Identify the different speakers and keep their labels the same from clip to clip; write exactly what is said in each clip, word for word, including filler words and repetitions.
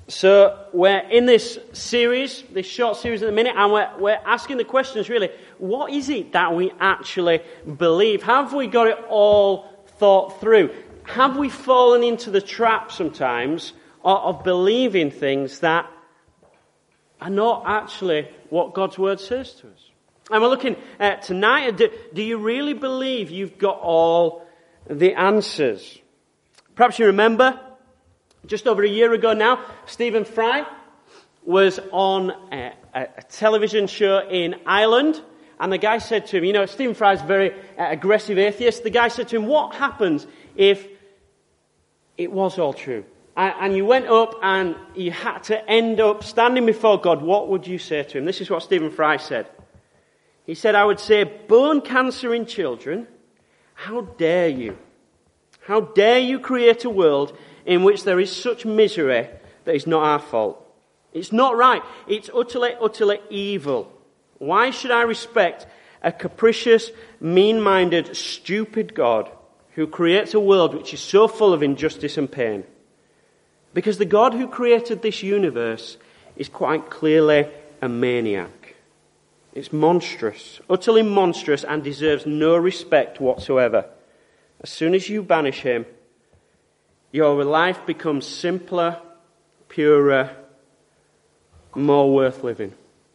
Speaker 1: So we're in this series, this short series at the minute, and we're, we're asking the questions really, what is it that we actually believe? Have we got it all thought through? Have we fallen into the trap sometimes of, of believing things that are not actually what God's Word says to us? And we're looking at tonight, do, do you really believe you've got all the answers? Perhaps you remember, just over a year ago now, Stephen Fry was on a, a, a television show in Ireland, and the guy said to him, you know, Stephen Fry's a very uh, aggressive atheist. The guy said to him, what happens if it was all true? And, and you went up and you had to end up standing before God. What would you say to him? This is what Stephen Fry said. He said, I would say, bone cancer in children, how dare you? How dare you create a world in which there is such misery that is not our fault? It's not right. It's utterly, utterly evil. Why should I respect a capricious, mean-minded, stupid God who creates a world which is so full of injustice and pain? Because the God who created this universe is quite clearly a maniac. It's monstrous, utterly monstrous, and deserves no respect whatsoever. As soon as you banish him, your life becomes simpler, purer, more worth living.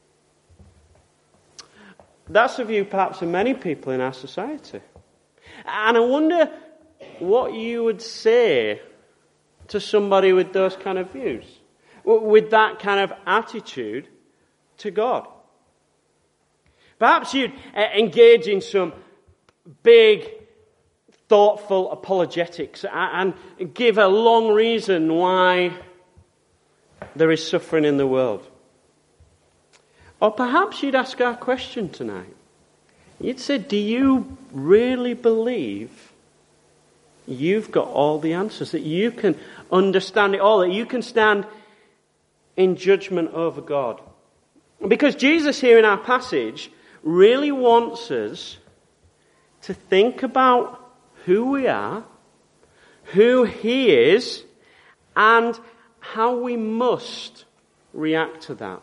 Speaker 1: That's the view perhaps of many people in our society. And I wonder what you would say to somebody with those kind of views, with that kind of attitude to God. Perhaps you'd engage in some big, thoughtful apologetics and give a long reason why there is suffering in the world. Or perhaps you'd ask our question tonight. You'd say, do you really believe you've got all the answers, that you can understand it all, that you can stand in judgment over God? Because Jesus here in our passage really wants us to think about who we are, who he is, and how we must react to that.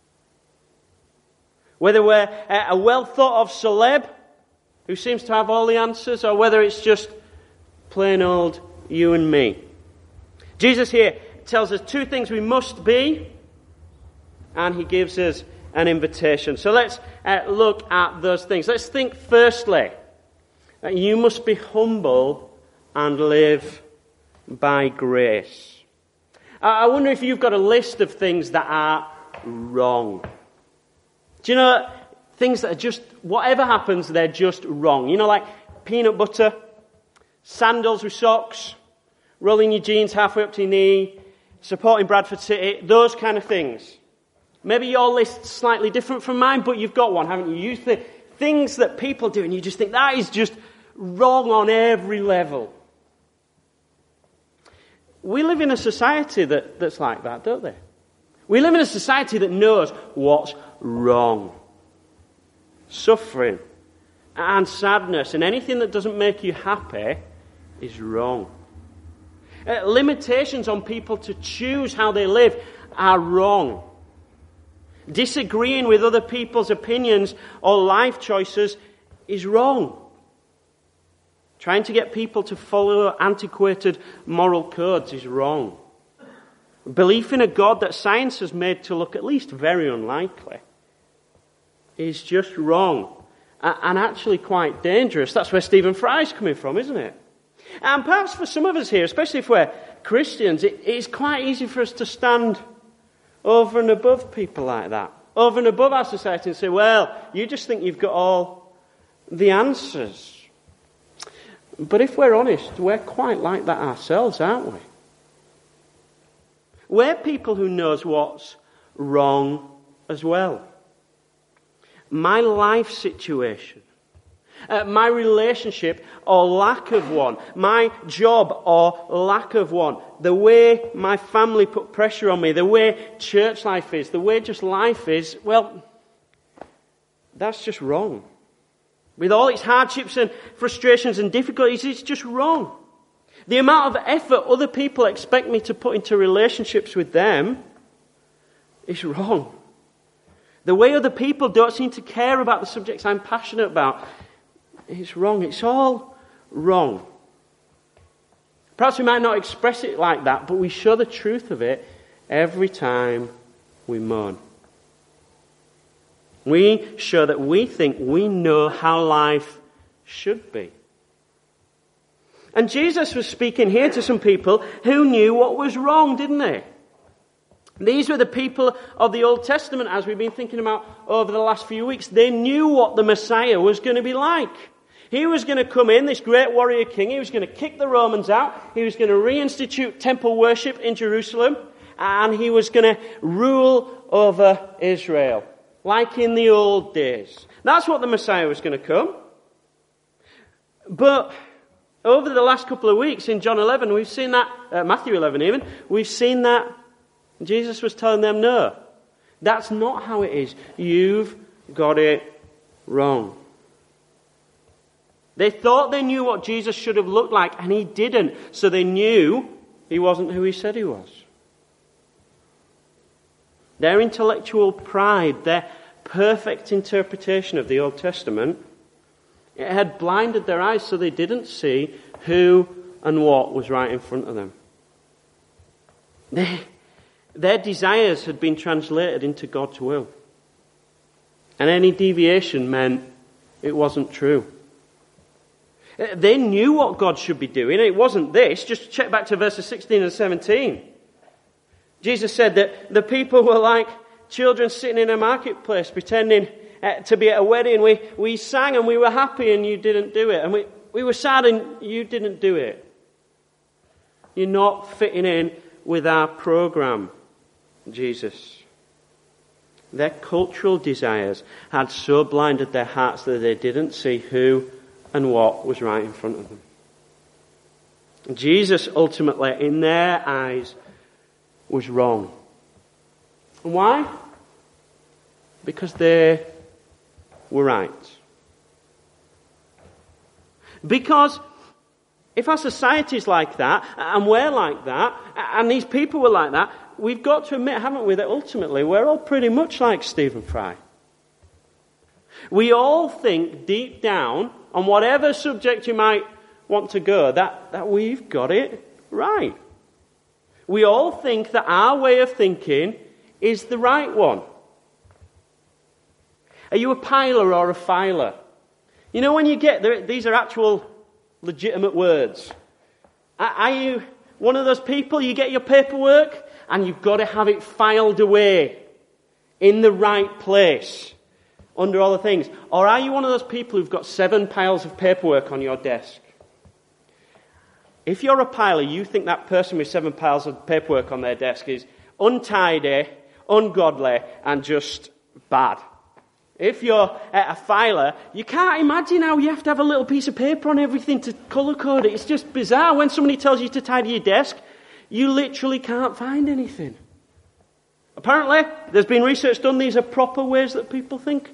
Speaker 1: Whether we're a well thought of celeb who seems to have all the answers, or whether it's just plain old you and me. Jesus here tells us two things we must be, and he gives us an invitation. So let's uh, look at those things. Let's think firstly that you must be humble and live by grace. I wonder if you've got a list of things that are wrong. Do you know, things that are just, whatever happens, they're just wrong. You know, like peanut butter, sandals with socks, rolling your jeans halfway up to your knee, supporting Bradford City, those kind of things. Maybe your list's slightly different from mine, but you've got one, haven't you? You think things that people do, and you just think that is just wrong on every level. We live in a society that, that's like that, don't they? We live in a society that knows what's wrong. Suffering and sadness and anything that doesn't make you happy is wrong. Uh, limitations on people to choose how they live are wrong. Disagreeing with other people's opinions or life choices is wrong. Trying to get people to follow antiquated moral codes is wrong. Belief in a God that science has made to look at least very unlikely is just wrong. And actually quite dangerous. That's where Stephen Fry's coming from, isn't it? And perhaps for some of us here, especially if we're Christians, it, it's quite easy for us to stand over and above people like that. Over and above our society and say, well, you just think you've got all the answers. But if we're honest, we're quite like that ourselves, aren't we? We're people who knows what's wrong as well. My life situation, uh, my relationship or lack of one, my job or lack of one, the way my family put pressure on me, the way church life is, the way just life is, well, that's just wrong. With all its hardships and frustrations and difficulties, it's just wrong. The amount of effort other people expect me to put into relationships with them is wrong. The way other people don't seem to care about the subjects I'm passionate about is wrong. It's all wrong. Perhaps we might not express it like that, but we show the truth of it every time we moan. We show that we think we know how life should be. And Jesus was speaking here to some people who knew what was wrong, didn't they? These were the people of the Old Testament, as we've been thinking about over the last few weeks. They knew what the Messiah was going to be like. He was going to come in, this great warrior king. He was going to kick the Romans out. He was going to reinstitute temple worship in Jerusalem. And he was going to rule over Israel, like in the old days. That's what the Messiah was going to come. But over the last couple of weeks in John eleven, we've seen that, uh, Matthew eleven even, we've seen that Jesus was telling them, no, that's not how it is. You've got it wrong. They thought they knew what Jesus should have looked like, and he didn't. So they knew he wasn't who he said he was. Their intellectual pride, their perfect interpretation of the Old Testament, it had blinded their eyes so they didn't see who and what was right in front of them. They, their desires had been translated into God's will. And any deviation meant it wasn't true. They knew what God should be doing. It wasn't this. Just check back to verses sixteen and seventeen. Jesus said that the people were like children sitting in a marketplace pretending uh, to be at a wedding. We we sang and we were happy and you didn't do it. And we, we were sad and you didn't do it. You're not fitting in with our program, Jesus. Their cultural desires had so blinded their hearts that they didn't see who and what was right in front of them. Jesus ultimately, in their eyes, was wrong. And why? Because they were right. Because if our society's like that, and we're like that, and these people were like that, we've got to admit, haven't we, that ultimately we're all pretty much like Stephen Fry. We all think deep down, on whatever subject you might want to go, that, that we've got it right. We all think that our way of thinking is the right one. Are you a piler or a filer? You know when you get there, these are actual legitimate words. Are you one of those people, you get your paperwork and you've got to have it filed away in the right place under all the things? Or are you one of those people who've got seven piles of paperwork on your desk? If you're a piler, you think that person with seven piles of paperwork on their desk is untidy, ungodly, and just bad. If you're a filer, you can't imagine how you have to have a little piece of paper on everything to colour code it. It's just bizarre. When somebody tells you to tidy your desk, you literally can't find anything. Apparently, there's been research done. These are proper ways that people think.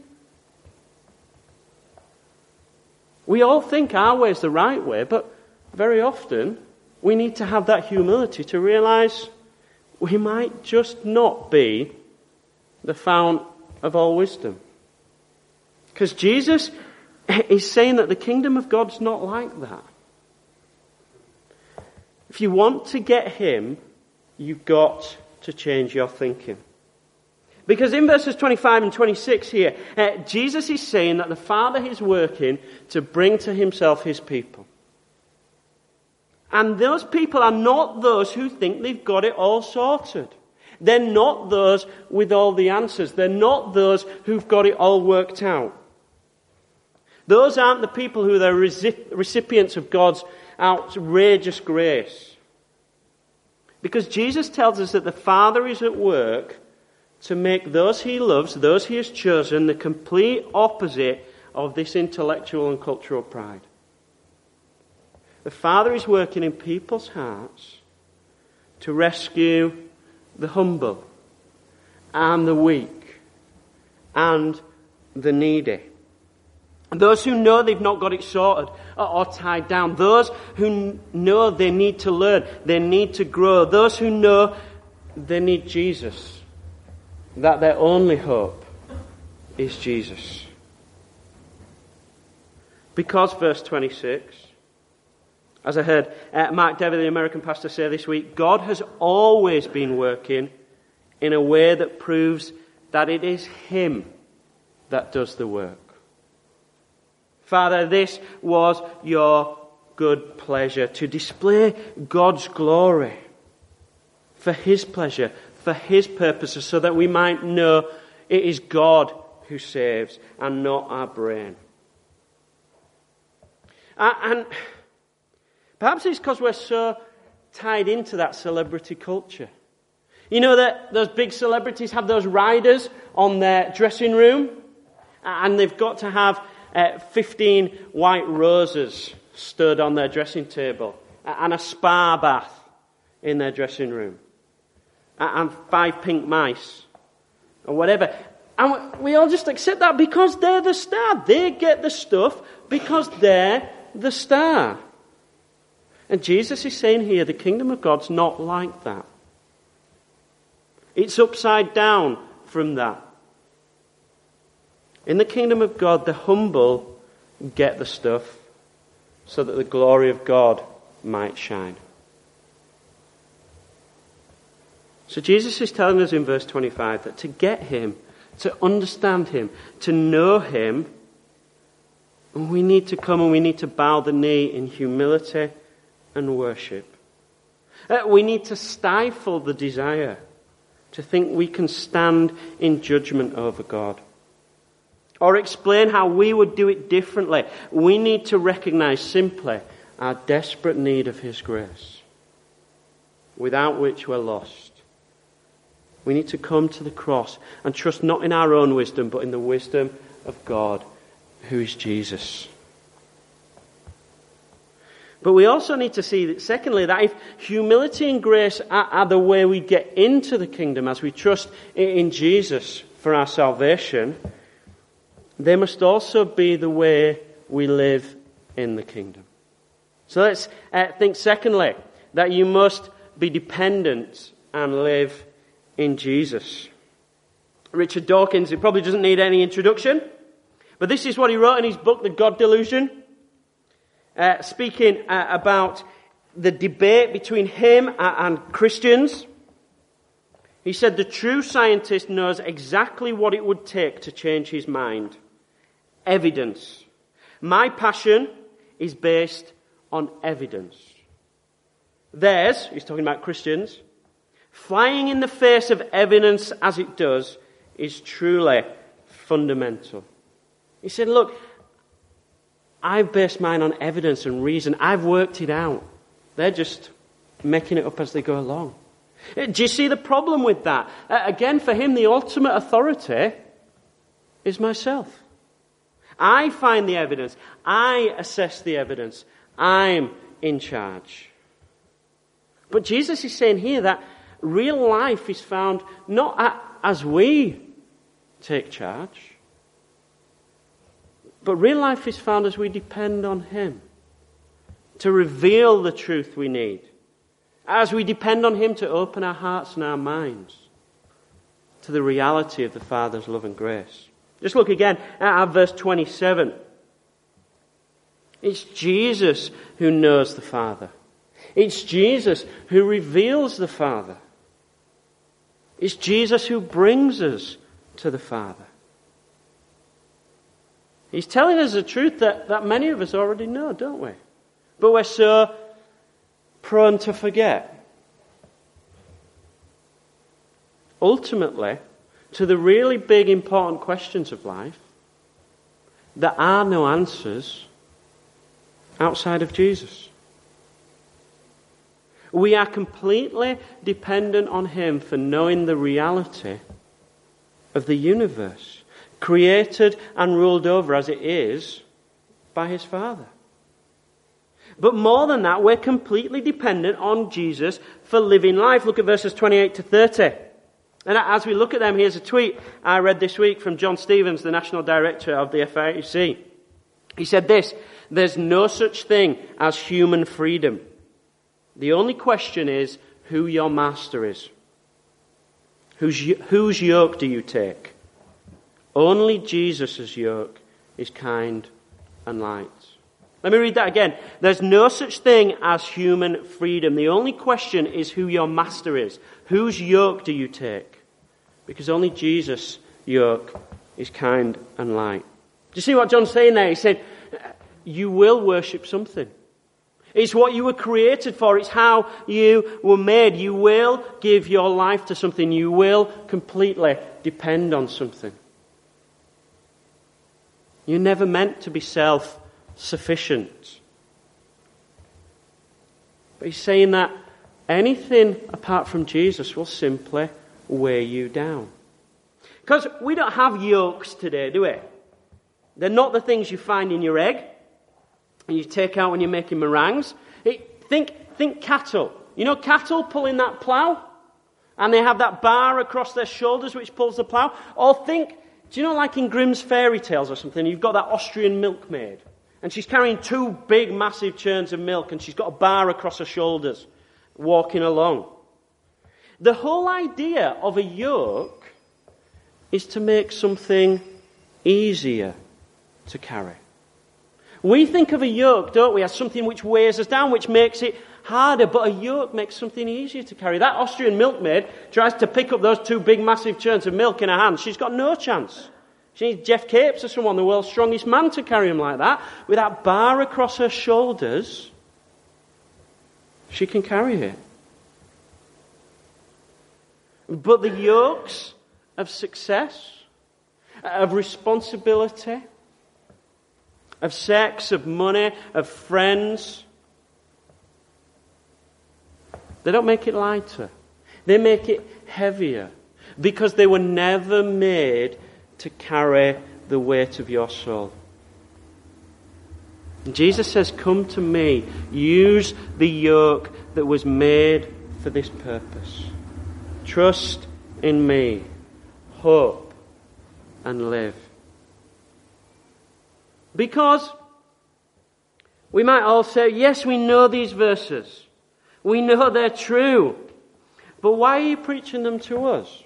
Speaker 1: We all think our way is the right way, but very often we need to have that humility to realise we might just not be the fount of all wisdom. Because Jesus is saying that the kingdom of God's not like that. If you want to get him, you've got to change your thinking. Because in verses twenty-five and twenty-six here, uh, Jesus is saying that the Father is working to bring to himself his people. And those people are not those who think they've got it all sorted. They're not those with all the answers. They're not those who've got it all worked out. Those aren't the people who are recipients of God's outrageous grace. Because Jesus tells us that the Father is at work to make those he loves, those he has chosen, the complete opposite of this intellectual and cultural pride. The Father is working in people's hearts to rescue the humble and the weak and the needy. Those who know they've not got it sorted or tied down. Those who know they need to learn, they need to grow. Those who know they need Jesus. That their only hope is Jesus. Because, verse twenty-six, as I heard uh, Mark Dever, the American pastor, say this week, God has always been working in a way that proves that it is Him that does the work. Father, this was your good pleasure, to display God's glory for His pleasure, for His purposes, so that we might know it is God who saves and not our brain. And perhaps it's because we're so tied into that celebrity culture. You know that those big celebrities have those riders on their dressing room, and they've got to have uh, fifteen white roses stood on their dressing table, and a spa bath in their dressing room, and five pink mice, or whatever. And we all just accept that because they're the star. They get the stuff because they're the star. And Jesus is saying here, the kingdom of God's not like that. It's upside down from that. In the kingdom of God, the humble get the stuff so that the glory of God might shine. So Jesus is telling us in verse twenty-five that to get Him, to understand Him, to know Him, we need to come and we need to bow the knee in humility and worship. Uh, we need to stifle the desire to think we can stand in judgment over God, or explain how we would do it differently. We need to recognize simply our desperate need of His grace, without which we're lost. We need to come to the cross and trust not in our own wisdom, but in the wisdom of God, who is Jesus. But we also need to see, that, secondly, that if humility and grace are, are the way we get into the kingdom as we trust in Jesus for our salvation, they must also be the way we live in the kingdom. So let's uh, think, secondly, that you must be dependent and live in Jesus. Richard Dawkins, he probably doesn't need any introduction, but this is what he wrote in his book, The God Delusion, uh, speaking uh, about the debate between him and, and Christians. He said, the true scientist knows exactly what it would take to change his mind. Evidence. My passion is based on evidence. Theirs, he's talking about Christians, flying in the face of evidence as it does is truly fundamental. He said, look, I've based mine on evidence and reason. I've worked it out. They're just making it up as they go along. Do you see the problem with that? Uh, again, for him, the ultimate authority is myself. I find the evidence. I assess the evidence. I'm in charge. But Jesus is saying here that real life is found not as we take charge, but real life is found as we depend on Him to reveal the truth we need, as we depend on Him to open our hearts and our minds to the reality of the Father's love and grace. Just look again at our verse twenty-seven. It's Jesus who knows the Father. It's Jesus who reveals the Father. It's Jesus who brings us to the Father. He's telling us a truth that, that many of us already know, don't we? But we're so prone to forget. Ultimately, to the really big, important questions of life, there are no answers outside of Jesus. We are completely dependent on Him for knowing the reality of the universe, created and ruled over as it is by His Father. But more than that, we're completely dependent on Jesus for living life. Look at verses twenty-eight to thirty. And as we look at them, here's a tweet I read this week from John Stevens, the National Director of the F I E C. He said this, there's no such thing as human freedom. The only question is who your master is. Whose, whose yoke do you take? Only Jesus' yoke is kind and light. Let me read that again. There's no such thing as human freedom. The only question is who your master is. Whose yoke do you take? Because only Jesus' yoke is kind and light. Do you see what John's saying there? He's saying, you will worship something. It's what you were created for. It's how you were made. You will give your life to something. You will completely depend on something. You're never meant to be self-sufficient. But he's saying that anything apart from Jesus will simply weigh you down. Because we don't have yokes today, do we? They're not the things you find in your egg and you take out when you're making meringues. It, think, think cattle. You know cattle pulling that plough? And they have that bar across their shoulders which pulls the plough? Or think, do you know like in Grimm's fairy tales or something, you've got that Austrian milkmaid and she's carrying two big massive churns of milk and she's got a bar across her shoulders walking along. The whole idea of a yoke is to make something easier to carry. We think of a yoke, don't we, as something which weighs us down, which makes it harder, but a yoke makes something easier to carry. That Austrian milkmaid tries to pick up those two big massive churns of milk in her hand. She's got no chance. She needs Jeff Capes or someone, the world's strongest man, to carry him like that. With that bar across her shoulders, she can carry it. But the yokes of success, of responsibility, of sex, of money, of friends, they don't make it lighter. They make it heavier because they were never made to carry the weight of your soul. And Jesus says, come to me. Use the yoke that was made for this purpose. Trust in me. Hope and live. Because we might all say, yes, we know these verses. We know they're true. But why are you preaching them to us?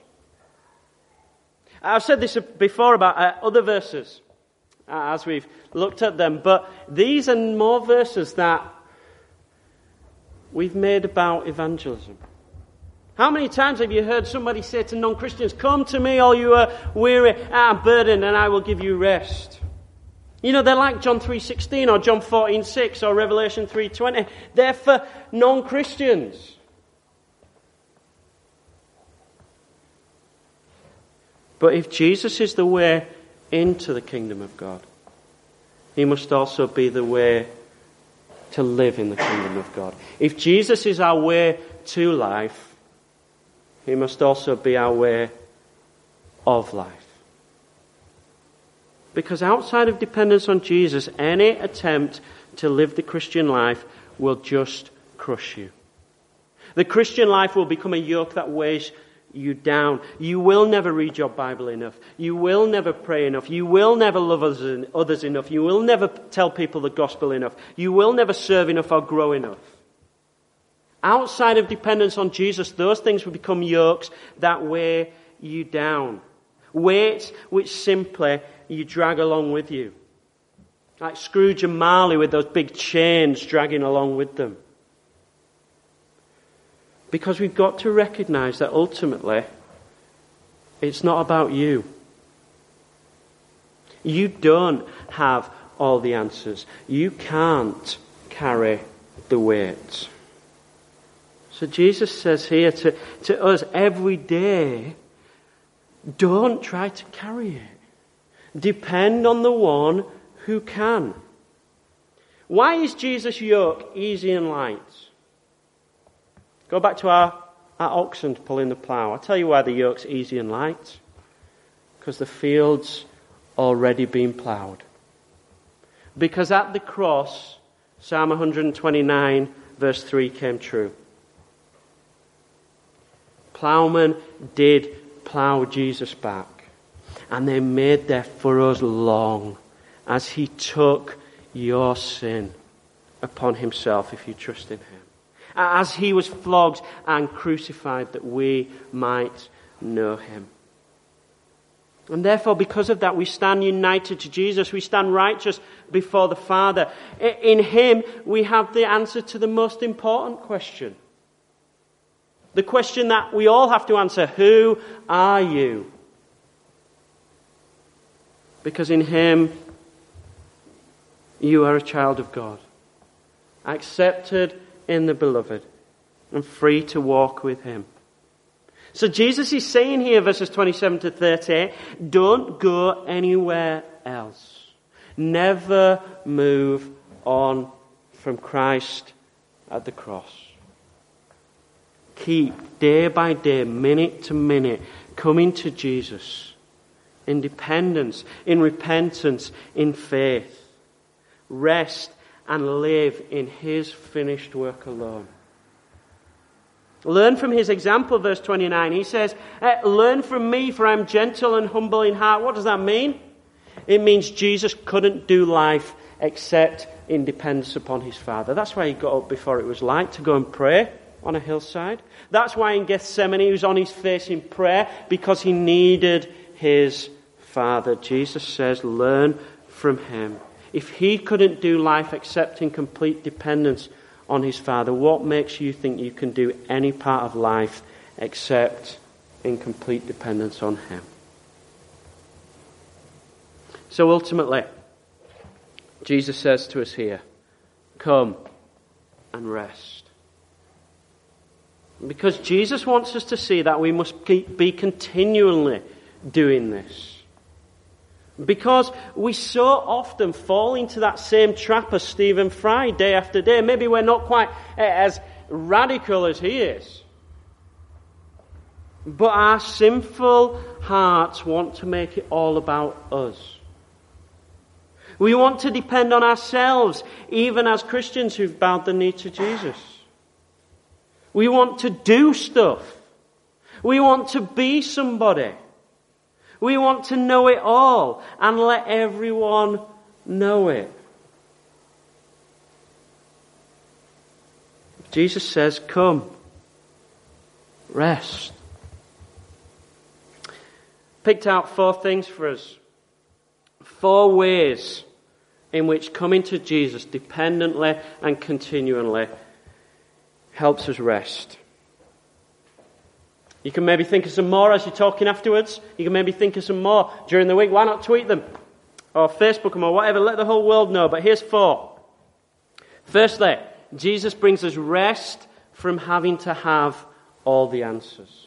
Speaker 1: I've said this before about uh, other verses uh, as we've looked at them. But these are more verses that we've made about evangelism. How many times have you heard somebody say to non-Christians, come to me all you are weary and burdened and I will give you rest. You know, they're like John three sixteen or John fourteen six or Revelation three twenty. They're for non-Christians. But if Jesus is the way into the kingdom of God, he must also be the way to live in the kingdom of God. If Jesus is our way to life, he must also be our way of life. Because outside of dependence on Jesus, any attempt to live the Christian life will just crush you. The Christian life will become a yoke that weighs you down. You will never read your Bible enough. You will never pray enough. You will never love others enough. You will never tell people the gospel enough. You will never serve enough or grow enough. Outside of dependence on Jesus, those things will become yokes that weigh you down. Weights which simply you drag along with you. Like Scrooge and Marley with those big chains dragging along with them. Because we've got to recognize that ultimately, it's not about you. You don't have all the answers. You can't carry the weight. So Jesus says here to, to us every day, don't try to carry it. Depend on the one who can. Why is Jesus' yoke easy and light? Go back to our, our oxen pulling the plough. I'll tell you why the yoke's easy and light. Because the field's already been ploughed. Because at the cross, Psalm one twenty-nine verse three came true. Ploughmen did plough Jesus back. And they made their furrows long as he took your sin upon himself if you trust in him. As he was flogged and crucified that we might know him. And therefore, because of that, we stand united to Jesus. We stand righteous before the Father. In him, we have the answer to the most important question. The question that we all have to answer: who are you? Because in him, you are a child of God, accepted in the beloved, and free to walk with him. So Jesus is saying here, verses twenty-seven to thirty-eight, don't go anywhere else. Never move on from Christ at the cross. Keep day by day, minute to minute, coming to Jesus in dependence, in repentance, in faith. Rest and live in his finished work alone. Learn from his example, verse twenty-nine. He says, learn from me, for I am gentle and humble in heart. What does that mean? It means Jesus couldn't do life except in dependence upon his Father. That's why he got up before it was light to go and pray on a hillside. That's why in Gethsemane he was on his face in prayer, because he needed his Father. Jesus says, learn from him. If he couldn't do life except in complete dependence on his Father, what makes you think you can do any part of life except in complete dependence on him? So ultimately, Jesus says to us here, come and rest. Because Jesus wants us to see that we must keep, be continually doing this. Because we so often fall into that same trap as Stephen Fry day after day. Maybe we're not quite as radical as he is. But our sinful hearts want to make it all about us. We want to depend on ourselves, even as Christians who've bowed the knee to Jesus. We want to do stuff. We want to be somebody. We want to know it all and let everyone know it. Jesus says, come, rest. Picked out four things for us. Four ways in which coming to Jesus dependently and continually helps us rest. You can maybe think of some more as you're talking afterwards. You can maybe think of some more during the week. Why not tweet them? Or Facebook them or whatever. Let the whole world know. But here's four. Firstly, Jesus brings us rest from having to have all the answers.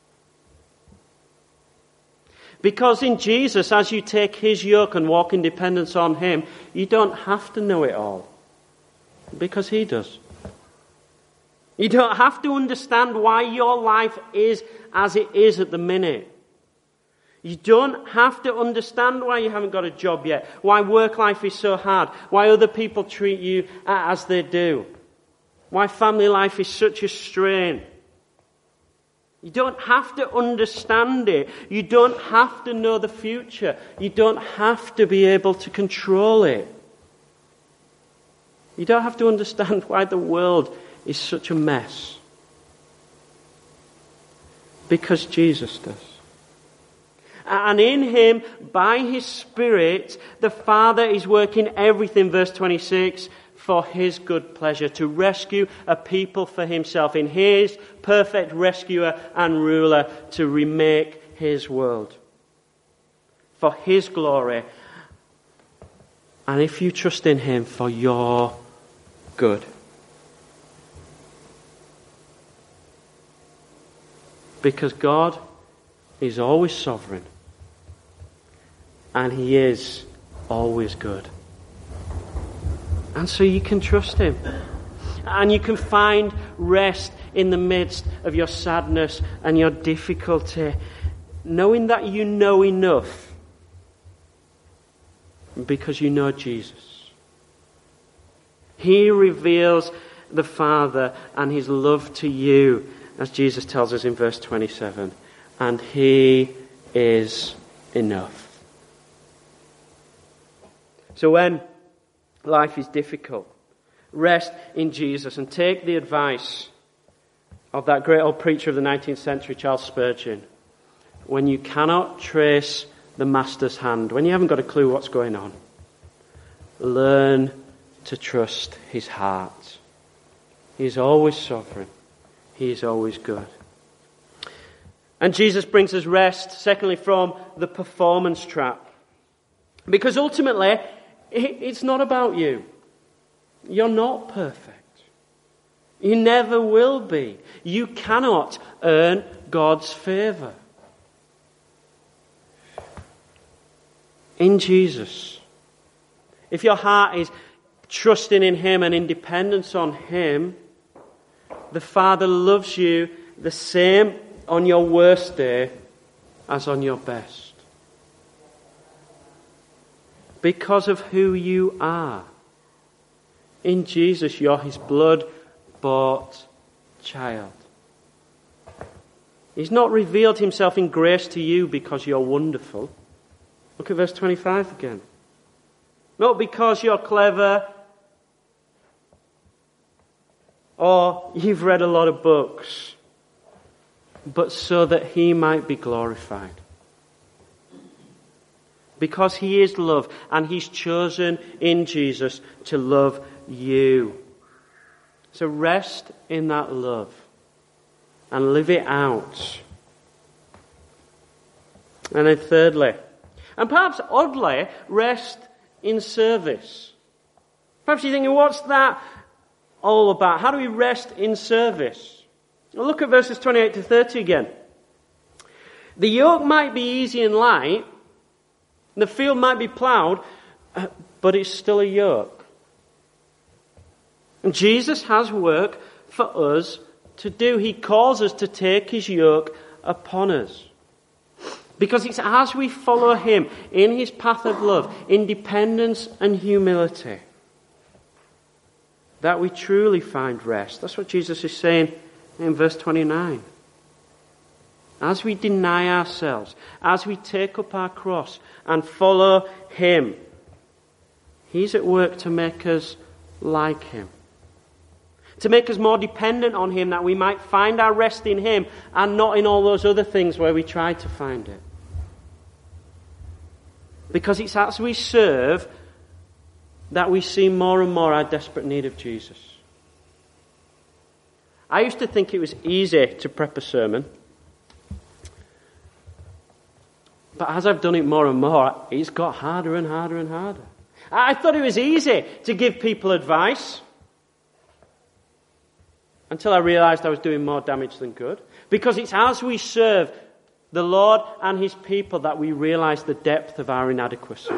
Speaker 1: Because in Jesus, as you take his yoke and walk in dependence on him, you don't have to know it all. Because he does. You don't have to understand why your life is as it is at the minute. You don't have to understand why you haven't got a job yet, why work life is so hard, why other people treat you as they do, why family life is such a strain. You don't have to understand it. You don't have to know the future. You don't have to be able to control it. You don't have to understand why the world is such a mess. Because Jesus does. And in him, by his Spirit, the Father is working everything, verse twenty-six, for his good pleasure, to rescue a people for himself, in his perfect rescuer and ruler, to remake his world. For his glory. And if you trust in him, for your good. Because God is always sovereign. And he is always good. And so you can trust him. And you can find rest in the midst of your sadness and your difficulty, knowing that you know enough because you know Jesus. He reveals the Father and his love to you, as Jesus tells us in verse twenty-seven. And he is enough. So when life is difficult. Rest in Jesus and take the advice of that great old preacher of the nineteenth century, Charles Spurgeon. When you cannot trace the master's hand, when you haven't got a clue what's going on, learn to trust his heart. He is always sovereign. He is always good. And Jesus brings us rest, secondly, from the performance trap. Because ultimately, it's not about you. You're not perfect. You never will be. You cannot earn God's favour. In Jesus, if your heart is trusting in him and in dependence on him, the Father loves you the same on your worst day as on your best. Because of who you are. In Jesus, you're his blood-bought child. He's not revealed himself in grace to you because you're wonderful. Look at verse twenty-five again. Not because you're clever or you've read a lot of books, but so that he might be glorified. Because he is love and he's chosen in Jesus to love you. So rest in that love and live it out. And then thirdly, and perhaps oddly, rest in service. Perhaps you're thinking, what's that all about? How do we rest in service? Well, look at verses twenty-eight to thirty again. The yoke might be easy and light, the field might be ploughed, but it's still a yoke. And Jesus has work for us to do. He calls us to take his yoke upon us. Because it's as we follow him in his path of love, in dependence and humility, that we truly find rest. That's what Jesus is saying in verse twenty-nine. As we deny ourselves, as we take up our cross and follow him, he's at work to make us like him. To make us more dependent on him, that we might find our rest in him and not in all those other things where we try to find it. Because it's as we serve that we see more and more our desperate need of Jesus. I used to think it was easy to prep a sermon. But as I've done it more and more, it's got harder and harder and harder. I thought it was easy to give people advice. Until I realised I was doing more damage than good. Because it's as we serve the Lord and his people that we realise the depth of our inadequacy.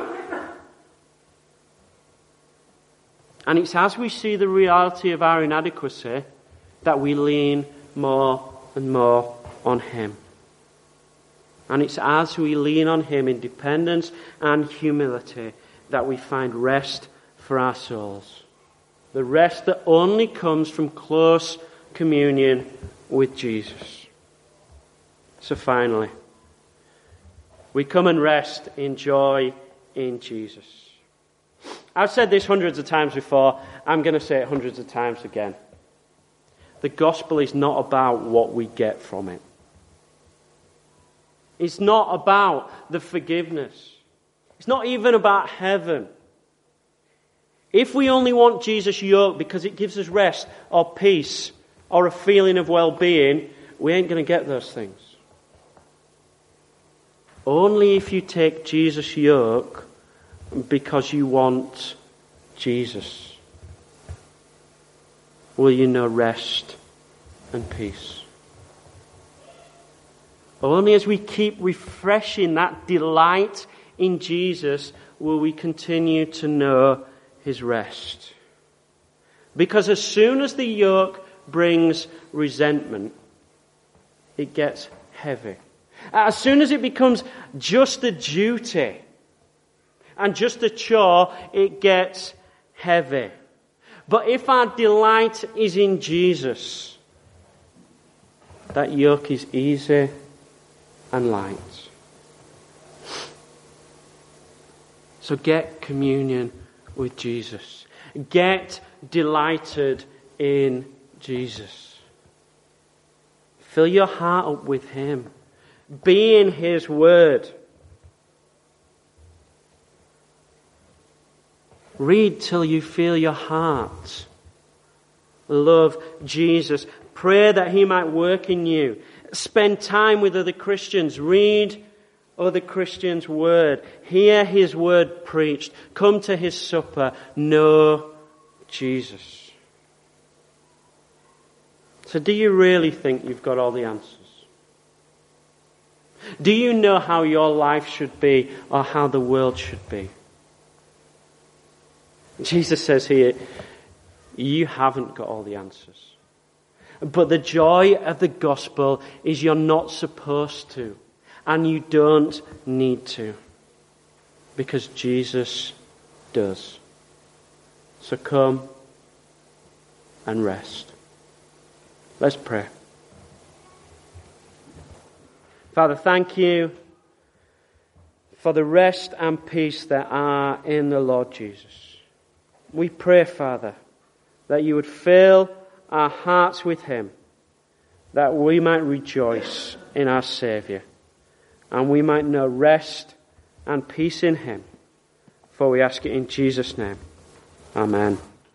Speaker 1: And it's as we see the reality of our inadequacy that we lean more and more on him. And it's as we lean on him in dependence and humility that we find rest for our souls. The rest that only comes from close communion with Jesus. So finally, we come and rest in joy in Jesus. I've said this hundreds of times before. I'm going to say it hundreds of times again. The gospel is not about what we get from it. It's not about the forgiveness. It's not even about heaven. If we only want Jesus' yoke because it gives us rest or peace or a feeling of well-being, we ain't going to get those things. Only if you take Jesus' yoke because you want Jesus will you know rest and peace. Only as we keep refreshing that delight in Jesus will we continue to know his rest. Because as soon as the yoke brings resentment, it gets heavy. As soon as it becomes just a duty and just a chore, it gets heavy. But if our delight is in Jesus, that yoke is easy and light. So get communion with Jesus. Get delighted in Jesus. Fill your heart up with Him. Be in His Word. Read till you feel your heart love Jesus. Pray that He might work in you. Spend time with other Christians. Read other Christians' Word. Hear His Word preached. Come to His supper. Know Jesus. So do you really think you've got all the answers? Do you know how your life should be or how the world should be? Jesus says here, you haven't got all the answers. But the joy of the gospel is you're not supposed to. And you don't need to. Because Jesus does. So come and rest. Let's pray. Father, thank you for the rest and peace that are in the Lord Jesus. We pray, Father, that you would fill our hearts with Him, that we might rejoice in our Saviour, and we might know rest and peace in Him. For we ask it in Jesus' name. Amen.